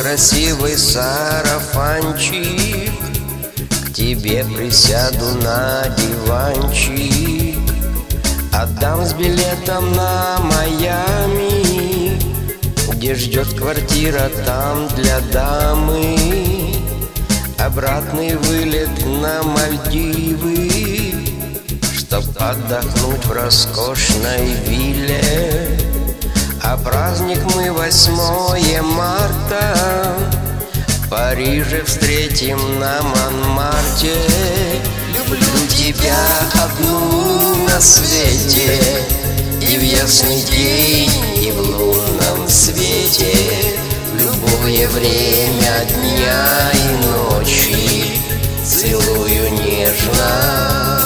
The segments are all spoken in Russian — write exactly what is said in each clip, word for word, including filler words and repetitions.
красивый сарафанчик, к тебе присяду на диванчик, отдам с билетом на Майами, где ждет квартира там для дамы, обратный вылет на Мальдивы, чтоб отдохнуть в роскошной вилле. А праздник мы восьмое марта в Париже встретим на Монмарте. Люблю тебя одну на свете, и в ясный день, и в лунном свете, в любое время дня и ночи целую нежно,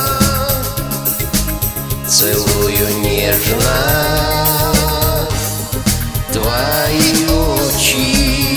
целую нежно твои очи.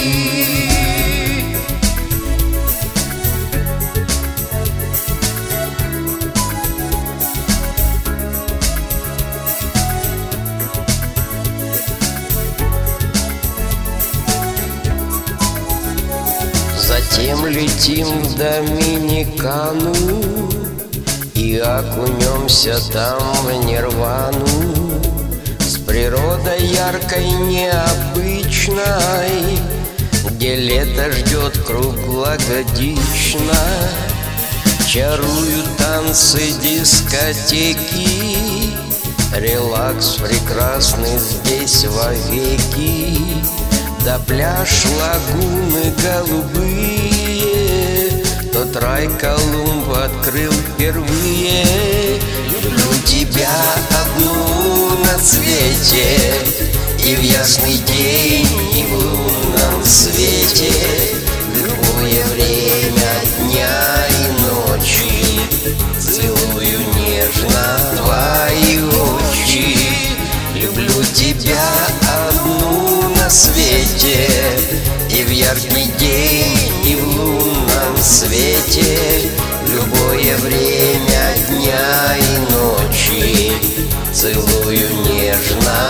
Затем летим в Доминикану и окунемся там в нирвану, с природой яркой, необычной, где лето ждет круглогодично. Чаруют танцы дискотеки, релакс прекрасный здесь вовеки. Да пляж, лагуны голубые, тот рай Колумб открыл впервые. Люблю тебя одну на свете, и в ясный день, и в лунном свете, в любое время дня и ночи целую нежно твои очи. Люблю тебя одну на свете, и в яркий день, и в лунном свете, в любое время дня и ночи целую нежно,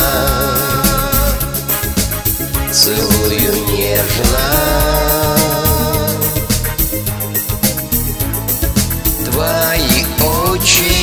целую нежно твои очи.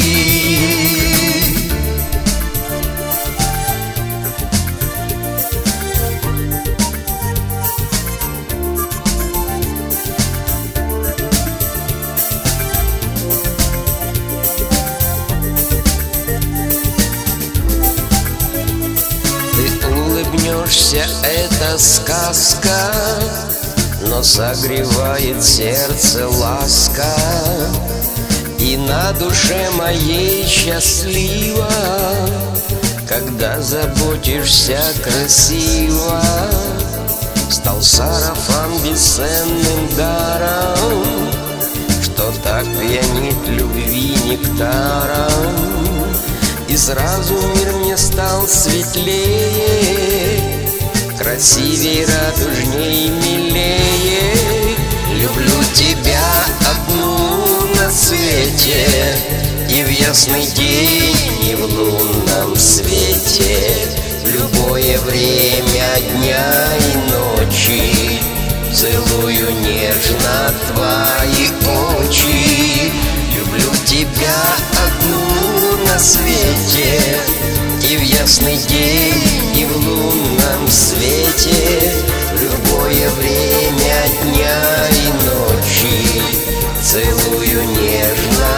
Улыбнешься, это сказка, но согревает сердце ласка, и на душе моей счастливо, когда заботишься красиво. Стал сарафан бесценным даром, что так пьянит любви нектаром. И сразу мир мне стал светлее, красивей, радужней, милее. Люблю тебя одну на свете, и в ясный день, и в лунном свете, в любое время дня и ночи целую нежно твои очи. Люблю тебя одну на свете, и в ясный день, и в лунном свете, в любое время дня и ночи целую нежно,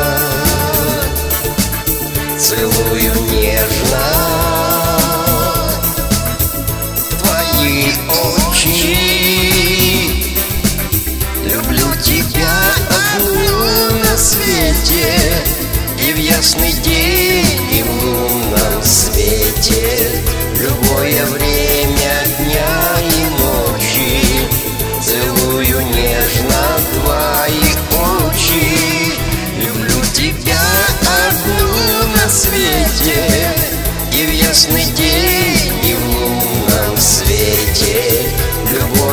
целую нежно твои очи. Люблю тебя одну на свете, и в ясный день, и в лунном свете, в любое время дня и ночи целую нежно твои очи. Люблю тебя одну на свете, и в ясный день, и в лунном свете, в любое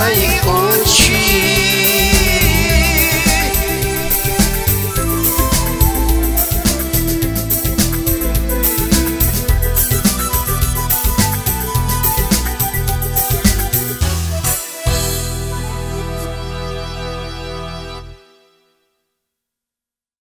твои